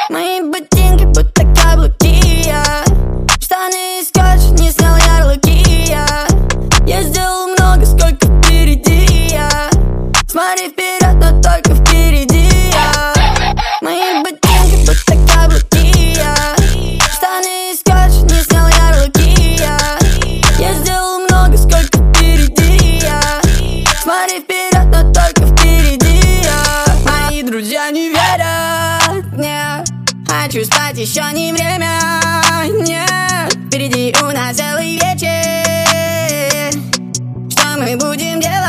Мои ботинки будто каблуки, я штаны из скотча, не снял ярлыки, я сделал много, сколько впереди, я смотри вперед, но только впереди, я. Мои ботинки будто каблуки, я штаны из скотча, не снял ярлыки, я сделал много, сколько впереди, я смотри вперед, но только впереди, я. Мои друзья не верят мне, хочу спать, еще не время, нет. Впереди у нас целый вечер, что мы будем делать?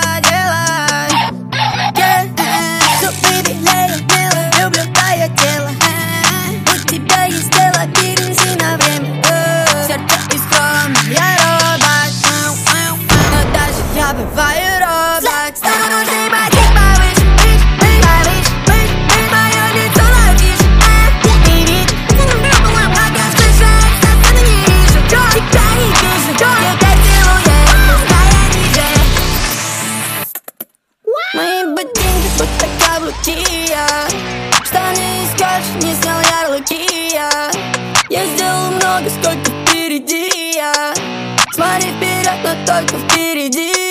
Супы, белее, мило, люблю твое тело. У тебя есть дело, перенеси на время. Сердце и скромно, я робот, но даже я бываю робот. Стану нужны ботик повыше, повыше, повыше, мое лицо ловишь. Не видишь, пока слышать, сосуду не вижу. Тебя не вижу, тебя целую, пускай ниже. Мои ботинки будто каблуки, я штаны из скотча, не снял ярлыки, я сделал много, сколько впереди, я смотри вперед, но только впереди.